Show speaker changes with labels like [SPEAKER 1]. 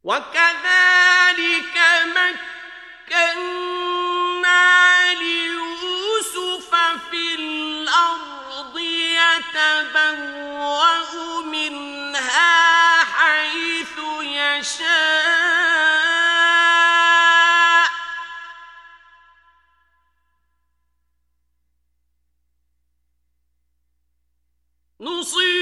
[SPEAKER 1] وكذلك مكنا ليوسف في الأرض يتبوأ منها حيث يشاء نصيب